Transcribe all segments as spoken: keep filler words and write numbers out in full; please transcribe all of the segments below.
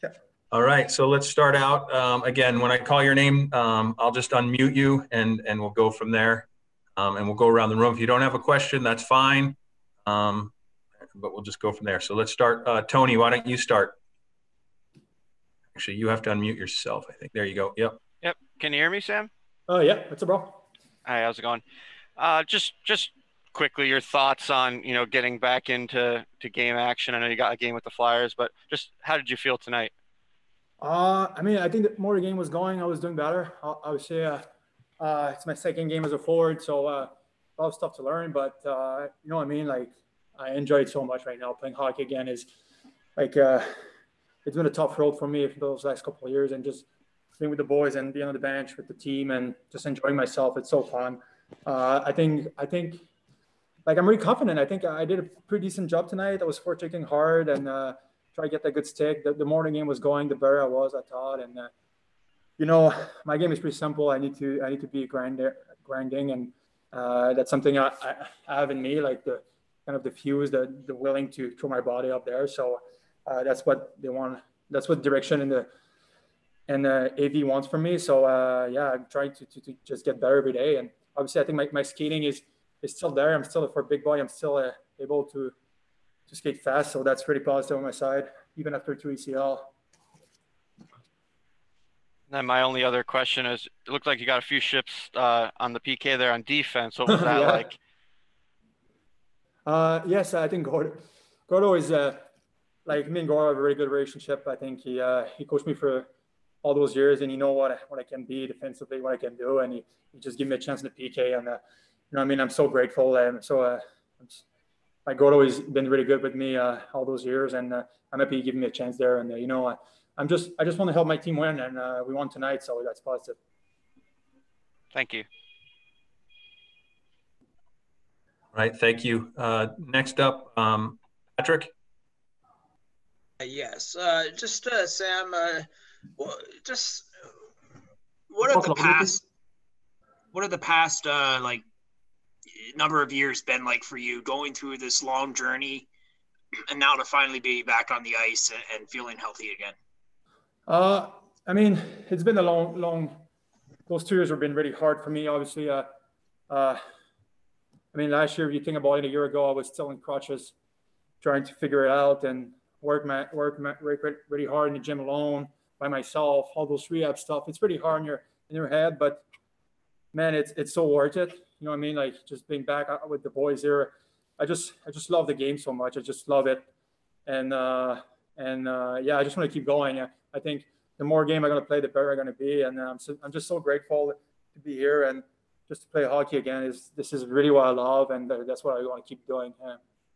Okay. All right, so let's start out. Um, again, when I call your name, um, I'll just unmute you and, and we'll go from there. Um, and we'll go around the room. If you don't have a question, that's fine. Um, but we'll just go from there. So let's start. Uh, Tony, why don't you start? Actually, you have to unmute yourself, I think. There you go. Yep. Yep. Can you hear me, Sam? Oh, yeah. What's up, bro? Hi, how's it going? Uh, just just quickly, your thoughts on, you know, getting back into to game action. I know you got a game with the Flyers, but just how did you feel tonight? Uh, I mean, I think the more the game was going, I was doing better. I, I would say uh, uh, it's my second game as a forward, so uh, a lot of stuff to learn. But uh, you know what I mean? Like, I enjoy it so much right now. Playing hockey again is like uh, it's been a tough road for me for those last couple of years, and just being with the boys and being on the bench with the team and just enjoying myself. It's so fun. Uh, I think I think like I'm really confident. I think I did a pretty decent job tonight. I was forechecking hard and. Uh, try to get that good stick. The, the more the game was going, the better I was, I thought. And, uh, you know, my game is pretty simple. I need to I need to be grinder, grinding, and uh, that's something I, I have in me, like the kind of the fuse, the, the willing to throw my body up there. So uh, that's what they want. That's what direction and the and uh, A V wants from me. So, uh, yeah, I'm trying to, to, to just get better every day. And obviously, I think my, my skating is, is still there. I'm still, for a big boy, I'm still uh, able to to skate fast, so that's pretty positive on my side, even after two E C L. And my only other question is, it looked like you got a few ships uh, on the P K there on defense. What was that yeah. like? Uh, yes, I think Gordo, Gordo is uh, like me and Gordo have a very good relationship. I think he uh, he coached me for all those years, and he know what what I can be defensively, what I can do, and he, he just gave me a chance in the P K. And uh, you know, I mean, I'm so grateful. And so. Uh, I'm just, My Gordo has been really good with me uh, all those years, and uh, I'm happy he gave me a chance there. And uh, you know, I, I'm just I just want to help my team win, and uh, we won tonight, so that's positive. Thank you. All right, thank you. Uh, next up, um, Patrick. Uh, yes, uh, just uh, Sam. Uh, well, just what are the past? What are the past uh, like? number of years been like for you going through this long journey and now to finally be back on the ice and, and feeling healthy again? Uh, I mean, it's been a long, long, those two years have been really hard for me. Obviously, uh, uh, I mean, last year, if you think about it, a year ago, I was still in crutches trying to figure it out and work my, work my, work really hard in the gym alone by myself, all those rehab stuff. It's pretty hard in your, in your head, but man, it's, it's so worth it. You know what I mean? Like just being back with the boys here. I just, I just love the game so much. I just love it. And, uh, and, uh, yeah, I just want to keep going. I, I think the more game I'm going to play, the better I'm going to be. And I'm, so, I'm just so grateful to be here and just to play hockey again. Is this is really what I love. And that's what I want to keep doing. Yeah.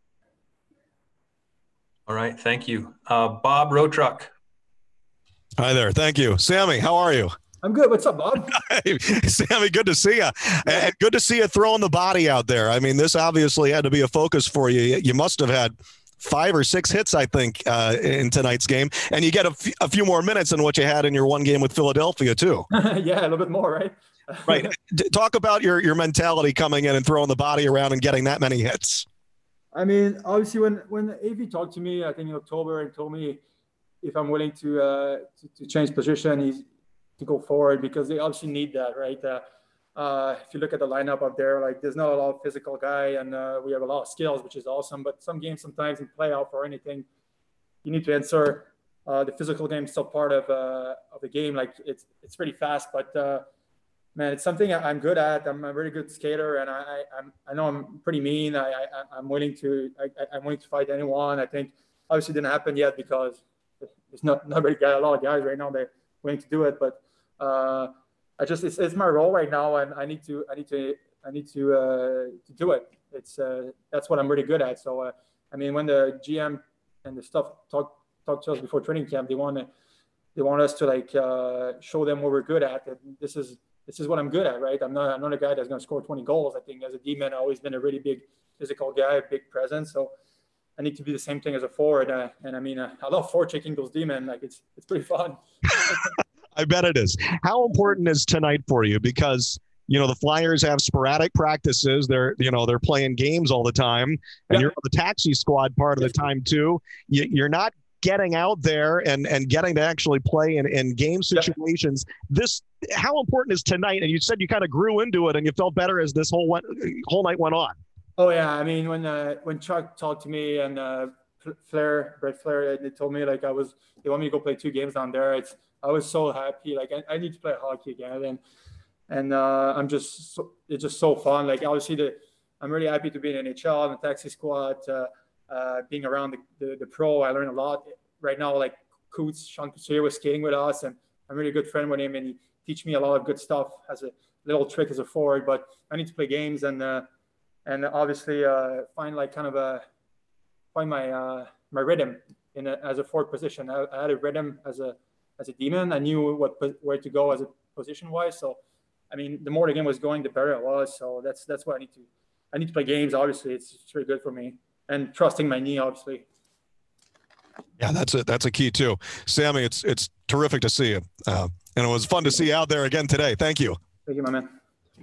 All right. Thank you. Uh, Bob Rotruck. Hi there. Thank you. Sammy, how are you? I'm good. What's up, Bob? Hey, Sammy, good to see you. And good to see you throwing the body out there. I mean, this obviously had to be a focus for you. You must have had five or six hits, I think, uh, in tonight's game. And you get a, f- a few more minutes than what you had in your one game with Philadelphia, too. Yeah, a little bit more, right? Right. Talk about your, your mentality coming in and throwing the body around and getting that many hits. I mean, obviously, when, when A V talked to me, I think in October, and told me if I'm willing to, uh, to, to change position, he's to go forward because they obviously need that, right? Uh, uh, if you look at the lineup up there, like there's not a lot of physical guy and uh, we have a lot of skills, which is awesome. But some games, sometimes in playoff or anything, you need to answer. Uh, the physical game is still part of uh, of the game. Like it's it's pretty fast, but uh, man, it's something I'm good at. I'm a very good skater, and I I, I'm, I know I'm pretty mean. I, I I'm willing to I, I'm willing to fight anyone. I think obviously it didn't happen yet because there's not not very a lot of guys right now that are willing to do it, but. Uh, I just it's, it's my role right now, and I need to I need to I need to uh, to do it. It's uh, that's what I'm really good at. So uh, I mean, when the G M and the stuff talk talk to us before training camp, they want to they want us to like uh, show them what we're good at. And this is this is what I'm good at, right? I'm not I'm not a guy that's going to score twenty goals. I think as a D-man, I've always been a really big physical guy, a big presence. So I need to be the same thing as a forward. Uh, and I mean, uh, I love forechecking those D-men. Like it's it's pretty fun. I bet it is. How important is tonight for you? Because, you know, the Flyers have sporadic practices. They're, you know, they're playing games all the time, and yeah. You're on the taxi squad part of the time too. You, you're not getting out there and, and getting to actually play in, in game situations. Yep. This, how important is tonight? And you said you kind of grew into it and you felt better as this whole went, whole night went on. Oh yeah, I mean when uh, when Chuck talked to me and uh, Flair, Brett Flair, they told me like I was, they want me to go play two games down there. It's, I was so happy. Like I, I need to play hockey again, and and uh, I'm just, so, it's just so fun. Like obviously the, I'm really happy to be in N H L and the taxi squad. Uh, uh, being around the, the the pro, I learned a lot. Right now, like Coots, Sean Coutier was skating with us, and I'm really good friend with him, and he teach me a lot of good stuff as a little trick as a forward. But I need to play games and uh, and obviously uh, find like kind of a find my uh, my rhythm in a, as a forward position. I, I had a rhythm as a as a demon. I knew what where to go as a position wise. So, I mean, the more the game was going, the better it was. So that's that's what I need to. I need to play games. Obviously, it's, it's really good for me, and trusting my knee, obviously. Yeah, that's a that's a key too, Sammy. It's it's terrific to see you, uh, and it was fun to see you out there again today. Thank you. Thank you, my man.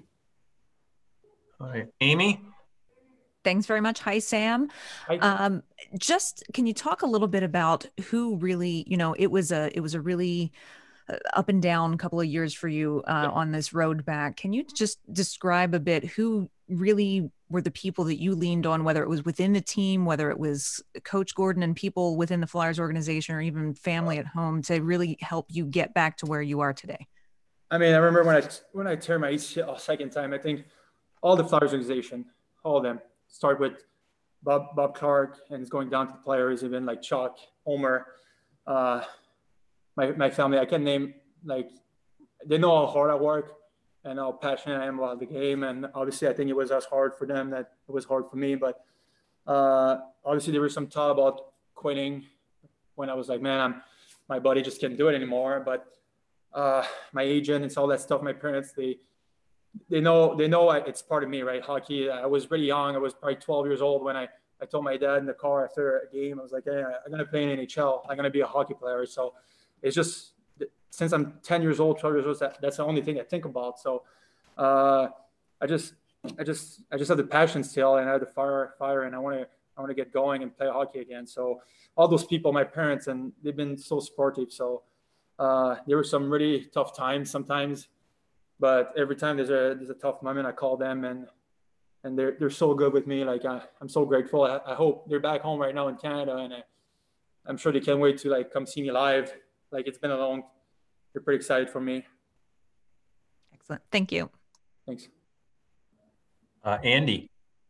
All right, Amy. Thanks very much. Hi, Sam. Hi. Um, just can you talk a little bit about who really, you know, it was a it was a really up and down couple of years for you uh, yeah. on this road back. Can you just describe a bit who really were the people that you leaned on, whether it was within the team, whether it was Coach Gordon and people within the Flyers organization, or even family at home, to really help you get back to where you are today? I mean, I remember when I when I tore my A C L second time, I think all the Flyers organization, all of them, start with Bob Bob Clarke, and it's going down to the players, even like Chuck, Homer, uh, my my family. I can name, like, they know how hard I work and how passionate I am about the game. And obviously, I think it was as hard for them that it was hard for me. But uh, obviously, there was some thought about quitting when I was like, man, I'm my body just can't do it anymore. But uh, my agent and all that stuff, my parents, they. They know, they know it's part of me, right? Hockey. I was really young. I was probably twelve years old when I, I told my dad in the car after a game, I was like, hey, I'm going to play in N H L. I'm going to be a hockey player. So it's just, since I'm ten years old, twelve years old, that, that's the only thing I think about. So uh, I just, I just, I just have the passion still, and I have the fire, fire, and I want to, I want to get going and play hockey again. So all those people, my parents, and they've been so supportive. So uh, there were some really tough times sometimes. But every time there's a there's a tough moment, I call them, and and they're they're so good with me. Like I, I'm so grateful. I, I hope they're back home right now in Canada, and I, I'm sure they can't wait to like come see me live. Like it's been a long. They're pretty excited for me. Excellent. Thank you. Thanks. Uh, Andy.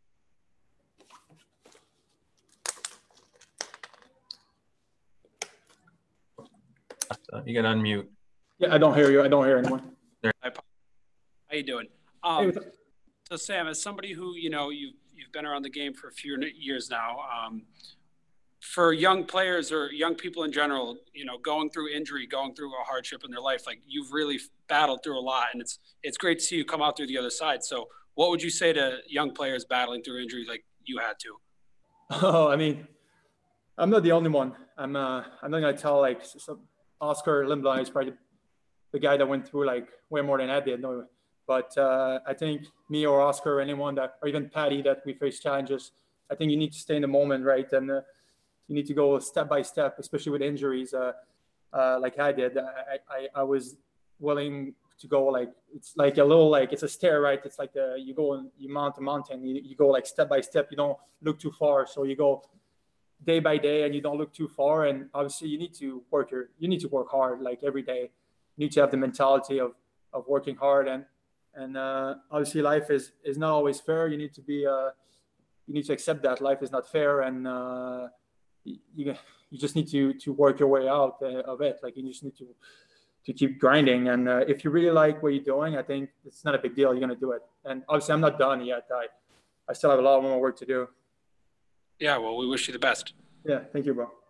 Uh, you can unmute. Yeah, I don't hear you. I don't hear anyone. How you doing? Um, so Sam, as somebody who, you know, you've, you've been around the game for a few years now, um, for young players or young people in general, you know, going through injury, going through a hardship in their life, like you've really battled through a lot, and it's, it's great to see you come out through the other side. So what would you say to young players battling through injuries like you had to? Oh, I mean, I'm not the only one. I'm, uh, I'm not going to tell like some, Oscar Lindblad is probably the guy that went through like way more than I did. No, But uh, I think me or Oscar or anyone that, or even Patty, that we face challenges, I think you need to stay in the moment, right? And uh, you need to go step by step, especially with injuries, uh, uh, like I did. I, I, I was willing to go like, it's like a little, like it's a stair, right? It's like the, you go and you mount a mountain, you, you go like step by step, you don't look too far. So you go day by day and you don't look too far. And obviously you need to work your, you need to work hard, like every day. You need to have the mentality of, of working hard. And, And uh, obviously, life is, is not always fair. You need to be, uh, you need to accept that life is not fair, and uh, you you just need to to work your way out of it. Like you just need to to keep grinding. And uh, if you really like what you're doing, I think it's not a big deal. You're gonna do it. And obviously, I'm not done yet. I I still have a lot more work to do. Yeah. Well, we wish you the best. Yeah. Thank you, bro.